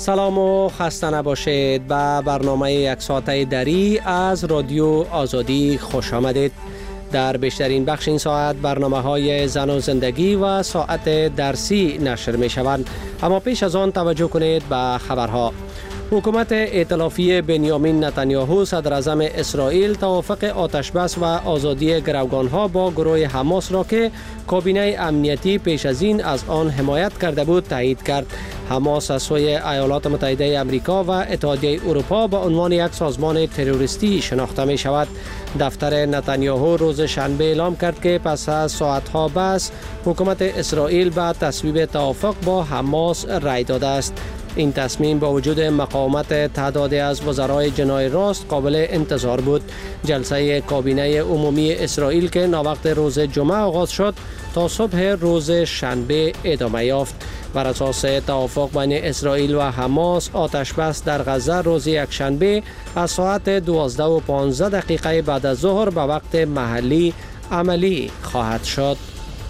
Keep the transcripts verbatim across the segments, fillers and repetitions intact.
سلام و خسته نباشید. به برنامه یک ساعته دری از رادیو آزادی خوش آمدید. در بیشترین بخش این ساعت برنامه های زن و زندگی و ساعت درسی نشر می شوند. اما پیش از آن توجه کنید به خبرها. حکومت ائتلافی بنیامین نتانیاهو صدر اعظم اسرائیل توافق آتش بس و آزادی گروگانها با گروه حماس را که کابینه امنیتی پیش از این از آن حمایت کرده بود تایید کرد. حماس از سوی ایالات متحده آمریکا و اتحادیه اروپا به عنوان یک سازمان تروریستی شناخته می شود. دفتر نتانیاهو روز شنبه اعلام کرد که پس از ساعتها بس حکومت اسرائیل به تصویب توافق با حماس رای داده است. این تصمیم با وجود مقاومت تعدادی از وزرای جناح راست قابل انتظار بود. جلسه کابینه عمومی اسرائیل که ناوقت روز جمعه آغاز شد تا صبح روز شنبه ادامه یافت. بر اساس توافق بین اسرائیل و حماس آتش بس در غزه روز یکشنبه از ساعت دوازده و پانزده دقیقه بعد از ظهر به وقت محلی عملی خواهد شد.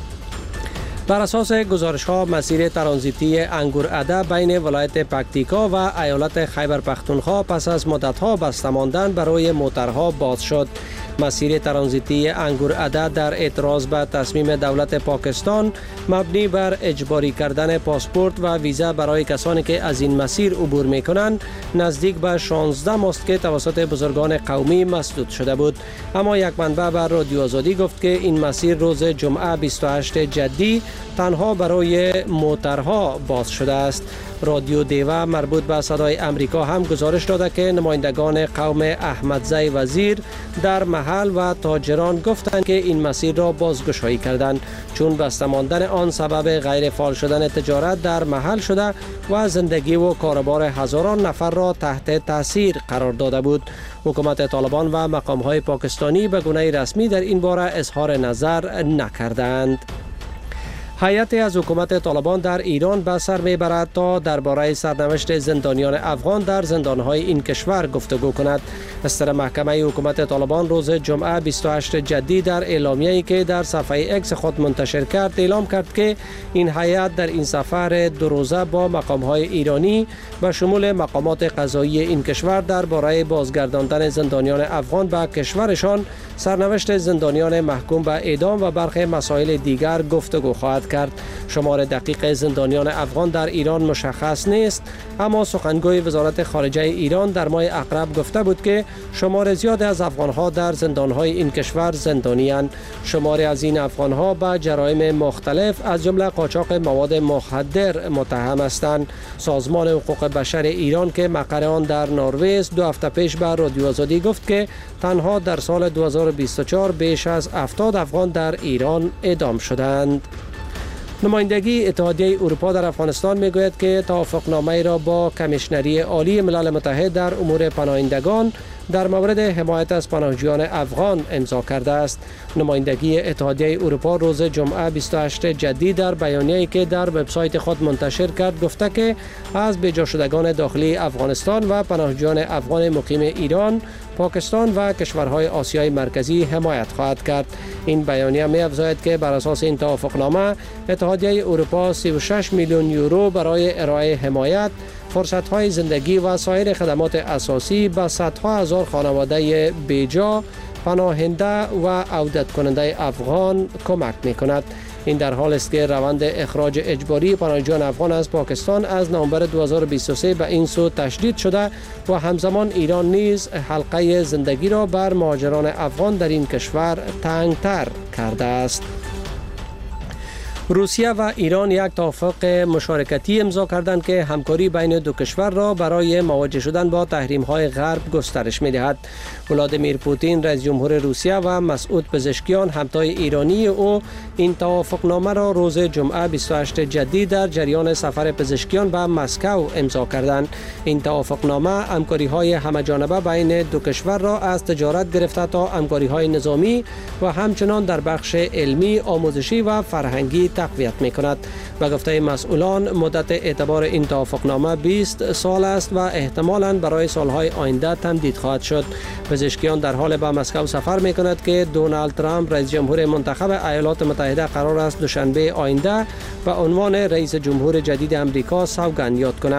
بر اساس گزارش‌ها مسیر ترانزیتی انگورعده بین ولایت پکتیکا و ایالت خیبر پختونخوا پس از مدت‌ها بسته ماندن برای موترها باز شد. مسیر ترانزیتی انگورعده در اعتراض به تصمیم دولت پاکستان مبنی بر اجباری کردن پاسپورت و ویزا برای کسانی که از این مسیر عبور می‌کنند نزدیک به شانزده ماست که توسط بزرگان قومی مسدود شده بود. اما یک منبع بر رادیو آزادی گفت که این مسیر روز جمعه بیست و هشتم جدی تنها برای موترها باز شده است. رادیو دیوه مربوط به صدای امریکا هم گزارش داده که نمایندگان قوم احمدزی وزیر در محل و تاجران گفتند که این مسیر را بازگشایی کردند چون بسته ماندن آن سبب غیر فعال شدن تجارت در محل شده و زندگی و کاروبار هزاران نفر را تحت تاثیر قرار داده بود. حکومت طالبان و مقام‌های پاکستانی به گونه رسمی در این باره اظهار نظر نکردند. هیئتی از حکومت طالبان در ایران به سر میبرد تا درباره سرنوشت زندانیان افغان در زندانهای این کشور گفتگو کند. مستر محکمه حکومت طالبان روز جمعه بیست و هشتم جدی در اعلامیه‌ای که در صفحه اکس خود منتشر کرد اعلام کرد که این هیئت در این سفر دو روزه با مقام‌های ایرانی به شمول مقامات قضایی این کشور درباره بازگرداندن زندانیان افغان به کشورشان، سرنوشت زندانیان محکوم به اعدام و برخی مسائل دیگر گفتگو خواهد کرد. شمار دقیق زندانیان افغان در ایران مشخص نیست، اما سخنگوی وزارت خارجه ایران در ماه اقرب گفته بود که شمار زیاد از افغانها در زندانهای این کشور زندانی اند. شماری از این افغانها به جرایم مختلف از جمله قاچاق مواد مخدر متهم هستند. سازمان حقوق بشر ایران که مقر آن در نروژ دو هفته پیش به رادیو آزادی گفت که تنها در سال دو هزار و بیست و چهار بیش از هفتاد افغان در ایران اعدام شدند. نمایندگی اتحادیه اروپا در افغانستان میگوید که توافقنامه را با کمیشنری عالی ملل متحد در امور پناهندگان در مورد حمایت از پناهجویان افغان امضا کرده است. نمایندگی اتحادیه اروپا روز جمعه بیست و هشتم جدی در بیانیه‌ای که در وبسایت خود منتشر کرد گفته که از بجا شدگان داخلی افغانستان و پناهجویان افغان مقیم ایران، پاکستان و کشورهای آسیای مرکزی حمایت خواهد کرد. این بیانیه می‌افزاید که بر اساس این توافقنامه اتحادیه اروپا سی و شش میلیون یورو برای ارائه حمایت، فرصت‌های زندگی و سایر خدمات اساسی به صدها هزار خانواده بیجا، پناهنده و عودت کننده افغان کمک می‌کند. این در حال است که روند اخراج اجباری پناهجویان افغان از پاکستان از نوامبر دو هزار و بیست و سه به این سو تشدید شده و همزمان ایران نیز حلقه زندگی را بر مهاجران افغان در این کشور تنگتر کرده است. روسیه و ایران یک توافق مشارکتی امضا کردند که همکاری بین دو کشور را برای مواجه شدن با تحریم‌های غرب گسترش می‌دهد. ولادیمیر پوتین رئیس جمهور روسیه و مسعود پزشکیان همتای ایرانی او این توافقنامه را روز جمعه بیست و هشتم جدی در جریان سفر پزشکیان به مسکو امضا کردند. این توافقنامه همکاری‌های همه‌جانبه بین دو کشور را از تجارت گرفته تا همکاری‌های نظامی و همچنان در بخش علمی، آموزشی و فرهنگی تقویت می‌کند. به گفته مسئولان مدت اعتبار این توافقنامه بیست سال است و احتمالاً برای سالهای آینده تمدید خواهد شد. پزشکیان در حال به مسکو سفر می‌کند که دونالد ترامپ رئیس جمهور منتخب ایالات متحده قرار است دوشنبه آینده به عنوان رئیس جمهور جدید آمریکا سوگند یاد کند.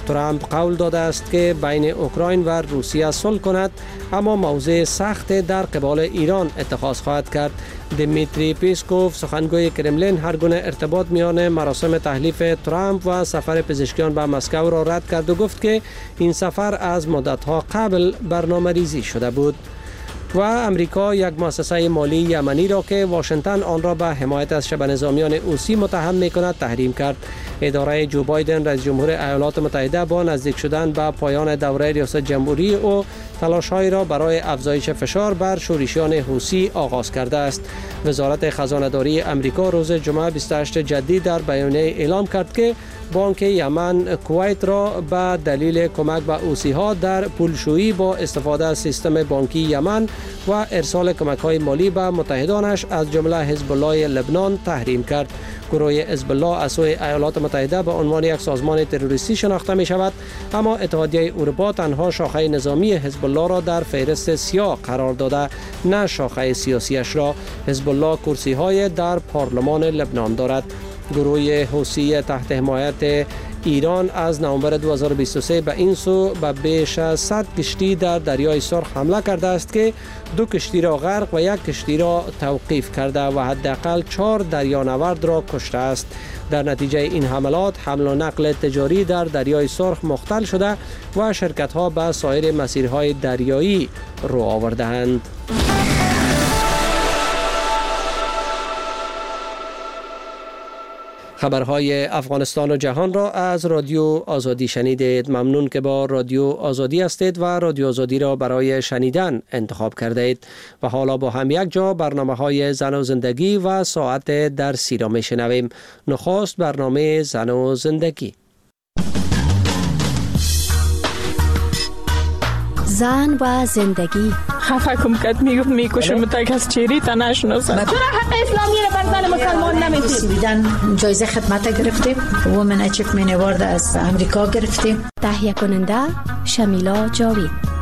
ترامپ قول داده است که بین اوکراین و روسیه صلح کند، اما موضع سخت در قبال ایران اتخاذ خواهد کرد. دیمیتری پیسکوف سخنگوی کرملین هر گونه ارتباط میان مراسم تحلیف ترامپ و سفر پزشکیان به مسکو را رد کرد و گفت که این سفر از مدت‌ها قبل برنامه‌ریزی شده بود. و امریکا یک مؤسسه مالی یمنی را که واشنگتن آن را به حمایت از شبه نظامیان حوثی متهم می‌کند تحریم کرد. اداره جو بایدن رئیس جمهور ایالات متحده با نزدیک شدن به پایان دوره ریاست جمهوری او تلاش‌های را برای افزایش فشار بر شورشیان حوثی آغاز کرده است. وزارت خزانه‌داری امریکا روز جمعه بیست و هشتم جدی در بیانیه اعلام کرد که بانک یمن کویت را به دلیل کمک به حوثی‌ها در پولشویی با استفاده از سیستم بانکی یمن و ارسال کمک‌های مالی به متحدانش از جمله حزب الله لبنان تحریم کرد. گروه حزب الله از سوی ایالات متحده به عنوان یک سازمان تروریستی شناخته می شود، اما اتحادیه اروپا تنها شاخه نظامی حزب الله را در فهرست سیاه قرار داده، نه شاخه سیاسیش را. حزب الله کرسی های در پارلمان لبنان دارد. گروه حوثی تحت حمایت ایران از نوامبر دو هزار و بیست و سه به این سو به بیش از صد کشتی در دریای سرخ حمله کرده است که دو کشتی را غرق و یک کشتی را توقیف کرده و حداقل چهار دریانورد را کشته است. در نتیجه این حملات حمل و نقل تجاری در دریای سرخ مختل شده و شرکت ها به سایر مسیرهای دریایی رو آورده‌اند. خبرهای افغانستان و جهان را از رادیو آزادی شنیدید. ممنون که با رادیو آزادی هستید و رادیو آزادی را برای شنیدن انتخاب کردید. و حالا با هم یک جا برنامه های زن و زندگی و ساعت درسی را می شنویم. نخست برنامه زن و زندگی. زن و زندگی. خفه کم کد میگفت میکشم تا از چیری تا نشناسم. چرا حق اسلامی را بر زن مسلمان نمیدید؟ دیدن جایزه خدمت گرفتیم، وومن اچیومنت اوارد از امریکا گرفتیم. تهیه کننده شمیلا جاوید.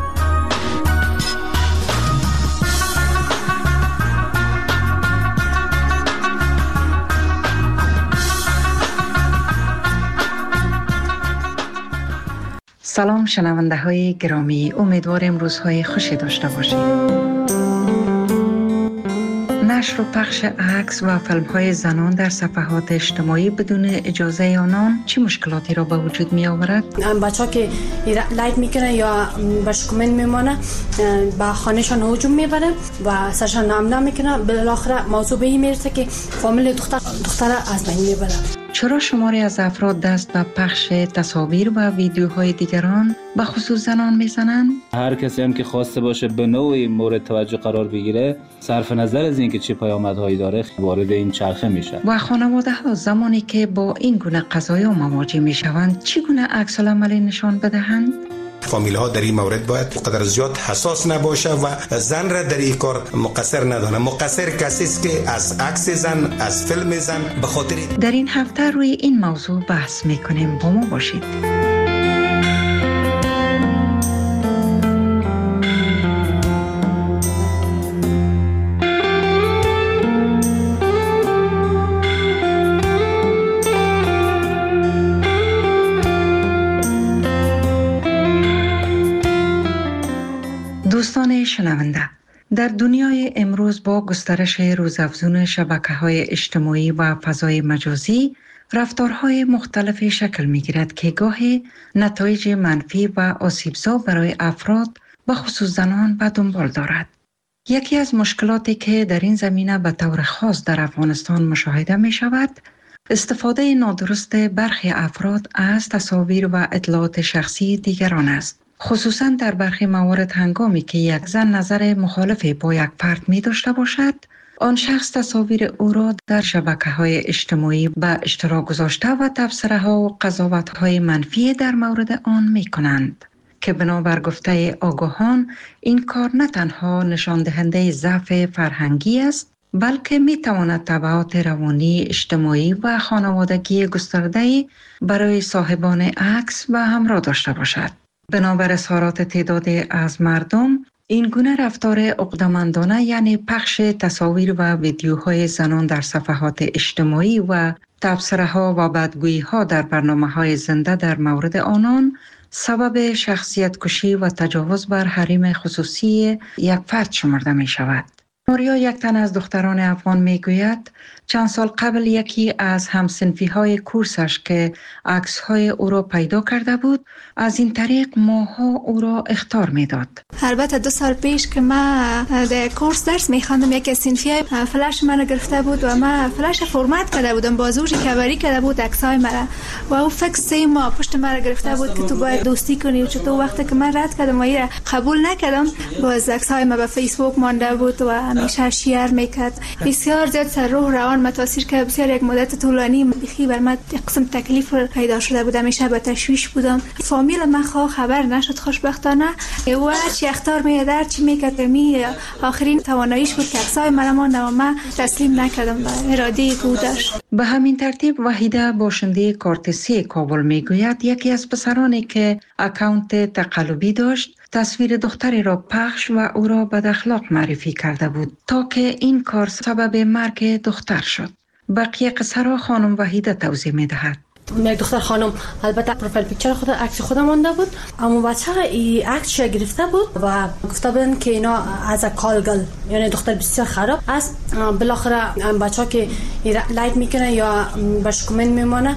سلام شنونده های گرامی، امیدوارم روزهای خوشی داشته باشید. نشر و پخش عکس و فیلم های زنان در صفحات اجتماعی بدون اجازه آنان چه مشکلاتی را به وجود می آورد؟ بچه ها که لایک میکنه یا برش کامنت میمانه به خانهشان هجوم میبره و سرشان نام نمیکنه، بالاخره موضوع به این میرسه که فامیل دختر دختر از بین میبره. چرا شماری از افراد دست به پخش تصاویر و ویدیوهای دیگران به خصوص زنان میزنند؟ هر کسی هم که خواسته باشه به نوعی مورد توجه قرار بگیره، صرف نظر از اینکه چه پیامدهایی داره وارد این چرخه میشه. و خانواده ها زمانی که با این گونه قضایا مواجه میشوند چگونه عکس العملی نشان بدهند؟ فامیل ها در این مورد باید قدر زیاد حساس نباشه و زن را در این کار مقصر ندانه. مقصر کسی است که از عکس زن، از فیلم زن به خاطر. در این هفته روی این موضوع بحث میکنیم، با ما باشید. دوستان شنونده، در دنیای امروز با گسترش روزافزون شبکه‌های اجتماعی و فضای مجازی، رفتارهای مختلفی شکل می‌گیرد که گاهی نتایج منفی و آسیبزا برای افراد و خصوص زنان به دنبال دارد. یکی از مشکلاتی که در این زمینه به طور خاص در افغانستان مشاهده می‌شود، استفاده نادرست برخی افراد از تصاویر و اطلاعات شخصی دیگران است. خصوصاً در برخی موارد هنگامی که یک زن نظر مخالفی با یک فرد می داشته باشد، آن شخص تصاویر او را در شبکه‌های اجتماعی به اشتراک گذاشته و تبصره‌ها و قضاوت‌های منفی در مورد آن می کنند که بنابر گفته آگاهان این کار نه تنها نشان دهنده ضعف فرهنگی است، بلکه می تواند تبعات روانی، اجتماعی و خانوادگی گسترده برای صاحبان عکس و همراه داشته باشد. بنابر اظهارات تعدادی از مردم، این گونه رفتار عقده‌مندانه یعنی پخش تصاویر و ویدیوهای زنان در صفحات اجتماعی و تبصره ها و بدگویی ها در برنامه های زنده در مورد آنان سبب شخصیت کشی و تجاوز بر حریم خصوصی یک فرد شمرده می شود. ماریا، یک تن از دختران افغان می گوید چند سال قبل یکی از همسنفی های کورسش که عکس های او را پیدا کرده بود از این طریق ماها او را اخطار می داد. البته دو سال پیش که من در کورس درس می خواندم یکی از سنفی فلش من گرفته بود و من فلش فرمت کرده بودم بازوش کبری کرده بود عکس های مرا و او فکس سه ماه پشت مرا گرفته بود که تو باید دوستی کنی و چطور وقتی که من رد کردم و ایره قبول نکردم باز عکس های ما به فیسبوک مانده بود و همیشه شیر میکرد. بسیار زیاد سر روح روان متاثر که بسیار یک مدت طولانی بخی بر من یک قسم تکلیف پیدا شده بود. همیشه به تشویش بودم. فامیل من خواه خبر نشد خوشبختانه و هرچی اختار میادر چی میکرد می آخرین تواناییش بود که عکسای من ماند و من تسلیم نکردم به اراده او داشت. به همین ترتیب وحیده باشنده کارت سی کابل میگوید یکی از پسرانی که اکانت تقلبی داشت تصویر دختری را پخش و او را بد اخلاق معرفی کرده بود تا که این کار سبب مرگ دختر شد. بقیه قصه را خانم وحیده توضیح می دهد. یک دختر خانم البته پروفایل پیکچر خود عکس خودم مونده بود اما بچه این عکسش گرفته بود و گفته بودن که اینا از کالگل یعنی دختر بسیار خراب است. بالاخره بچه‌ها که لایک میکنه یا باش کامنت میمونه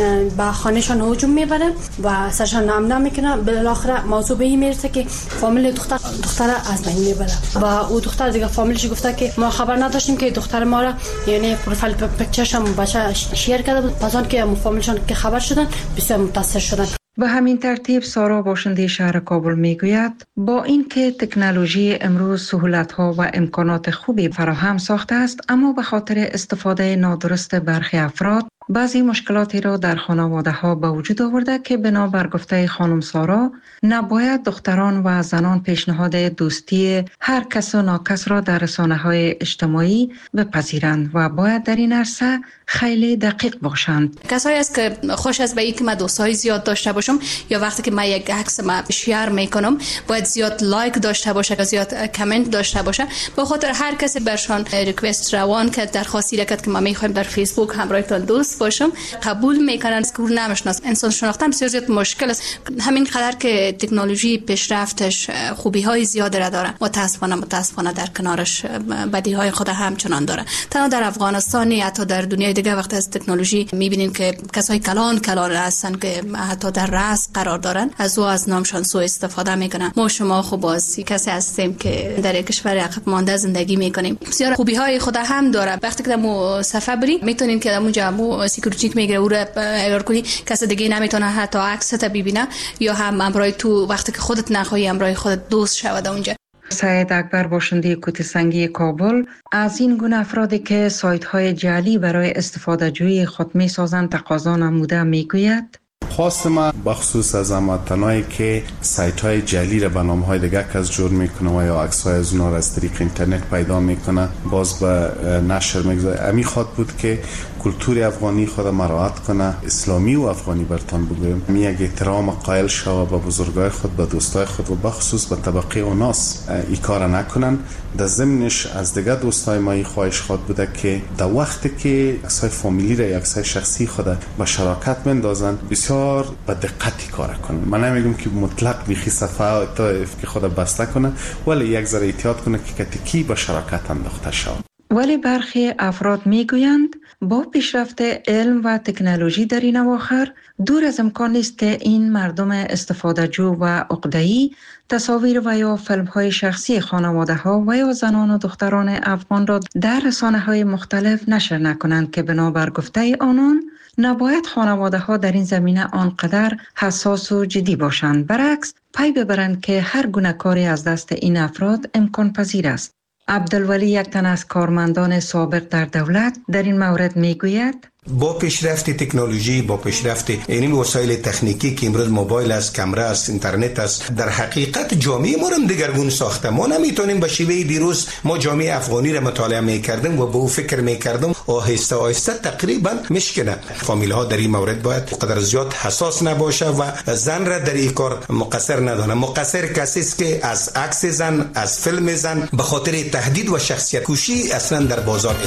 با خانهشان هجوم میبره و سرشان نام نمیکنه. بالاخره موضوع به این میرسه که فامیل دختر دختر از بین میبره و او دختر دیگه فامیلش گفته که ما خبر نداشتیم که دختر ما را یعنی پروفایل پیکچرش هم بچه شیر کرده بود. پس آن که فامیلشان که خبر شدن بسیار متاثر شدن. به همین ترتیب سارا باشنده شهر کابل میگوید با اینکه تکنولوژی امروز سهولت‌ها و امکانات خوبی فراهم ساخته است اما به خاطر استفاده نادرست برخی افراد بعضی مشکلاتی را در خانواده‌ها به وجود آورده که بنابر گفته خانم سارا نباید دختران و زنان پیشنهاد دوستی هر کس و ناکس را در رسانه‌های اجتماعی بپذیرند و باید در این عرصه خیلی دقیق باشند. کسایی است که خوش است به اینکه من دوستای زیاد داشته باشم یا وقتی که من یک عکس ما شیر میکنم باید زیاد لایک داشته باشه، زیاد کامنت داشته باشه. به خاطر هر کسی برشان ریکوست روان که درخواستی رکت که ما میخوایم در فیسبوک همراهتون دوست باشم قبول میکنن که اون نمیشناس. انسان شناختن بسیار زیاد مشکل است. همین قدر که تکنولوژی پیشرفتش خوبی های زیاد را داره متاسفانه متاسفانه در کنارش بدی های خود همچنان داره. تنها در افغانستان حتی در دنیای دیگه وقت از تکنولوژی میبینیم که کسای کلان کلان هستن که حتی در رأس قرار دارن از او از نامشان سوء استفاده میکنن. ما شما خب بازی کسی هستیم که در یک کشور عقب مانده زندگی میکنیم. بسیار خوبی های خود هم داره. وقتی که مو صفحه بری میتونین که اونجا مو سکیوریتی میگیره او را اگر کنی کس دیگه نمیتونه حتی عکس تا ببینه یا هم امرای تو وقتی که خودت نخواهی امرای خودت دوست شود اونجا. سید اکبر باشنده کوته سنگی کابل از این گونه افرادی که سایت های جعلی برای استفاده جویی خود می سازند تقاضا نموده میگوید خواست ما بخصوص از هموطنایی که سایت های جعلی را به نام های دیگه کس جور میکنه و یا عکس های از اونا را از طریق اینترنت پیدا میکنه باز به نشر میگذاره. امی خواد بود که کلتور افغانی خود مراعات کنه، اسلامی و افغانی برتان بگویم، می یک احترام قائل شو به بزرگای خود، به دوستای خود و بخصوص به طبقه اوناس ای کار نکنن. در ضمنش از دیگه دوستای ما ای خواهش خواد بوده که در وقتی که عکسای فامیلی را یا عکسای شخصی خود به شراکت بندازن بسیار با دقتی کار کنن. من نمیگم که مطلق بیخی صفحه تا که خود بسته کنه ولی یک ذره احتیاط کنه که کتکی به شراکت انداخته شود. ولی برخی افراد میگویند با پیشرفت علم و تکنولوژی در این اواخر دور از امکان نیست که این مردم استفاده جو و عقده‌ای تصاویر و یا فیلم های شخصی خانواده ها و یا زنان و دختران افغان را در رسانه های مختلف نشر نکنند که بنابر گفته آنان نباید خانواده ها در این زمینه آنقدر حساس و جدی باشند. برعکس پی ببرند که هر گونه کاری از دست این افراد امکان پذیر است. عبدالولی یک تن از کارمندان سابق در دولت در این مورد میگوید با پیشرفت تکنولوژی، با پیشرفت این وسایل تکنیکی که امروز موبایل است، کامera است، اینترنت است، در حقیقت جامعه ما هم دگرگون ساخته. ما نمیتونیم به شیوه دیروز ما جامعه افغانی را مطالعه میکردیم و به او فکر میکردیم آهسته آهسته تقریبا مشکنه. فامیل ها در این مورد باید قدر زیاد حساس نباشه و زن را در این کار مقصر ندانه. مقصر کسی است که از عکس زن، از فیلم زن به خاطر تهدید و شخصیت کشی اصلا در بازار